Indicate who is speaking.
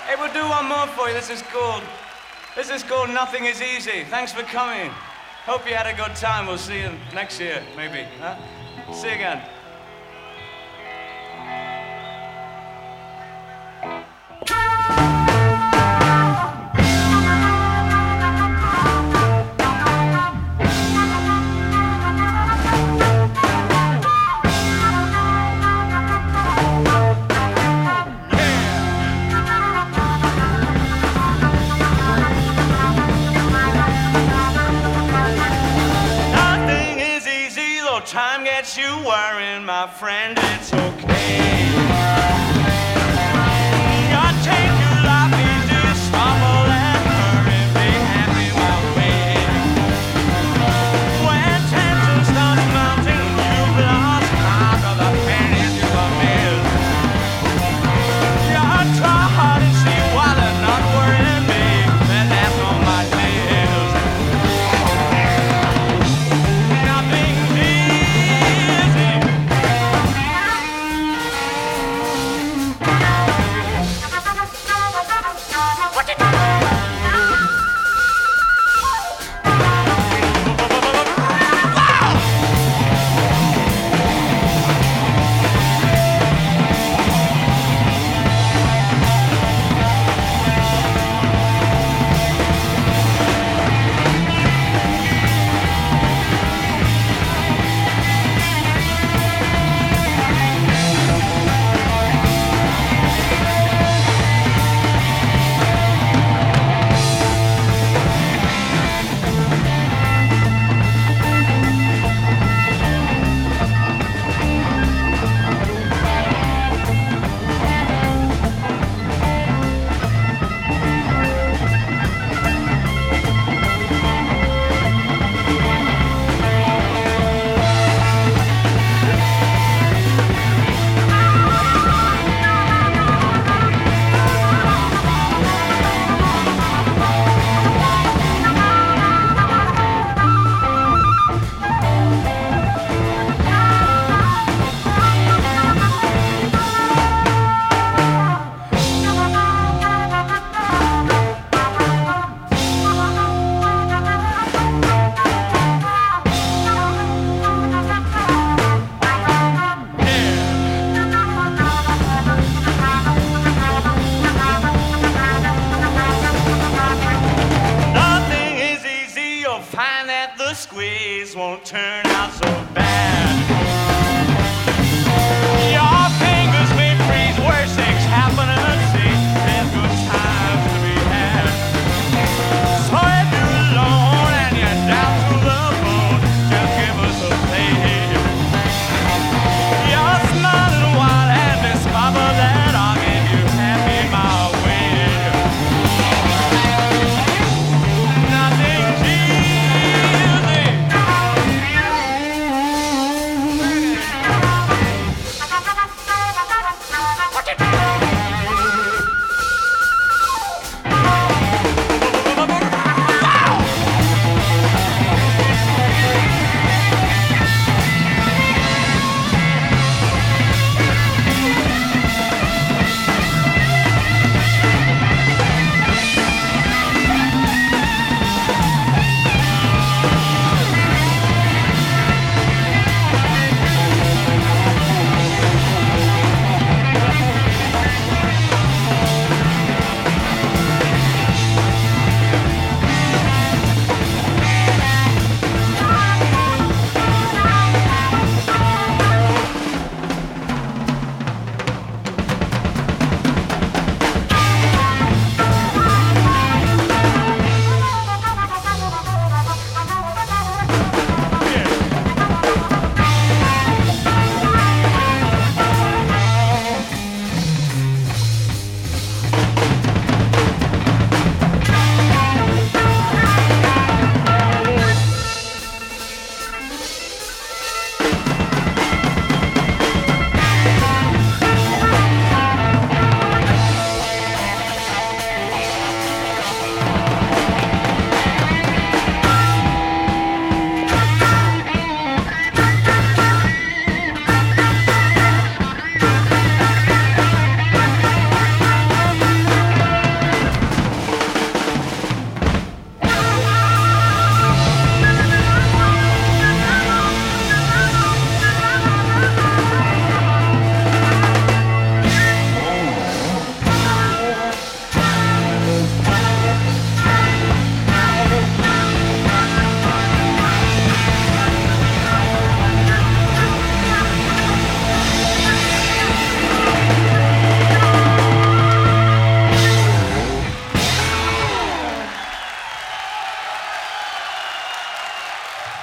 Speaker 1: Hey, we'll do one more for you. This is called Nothing Is Easy. Thanks for coming. Hope you had a good time. We'll see you next year, maybe. Huh? See you again. Time gets you worrying, my friend, it's okay. God, take your life easy, stumble and hurry, be happy while waiting. When tension starts mounting, you've lost count of the pennies you have missed. Yeah, try hard and see why they're not worrying me, and that's on my list. Nothing find that the squeeze won't turn out so bad.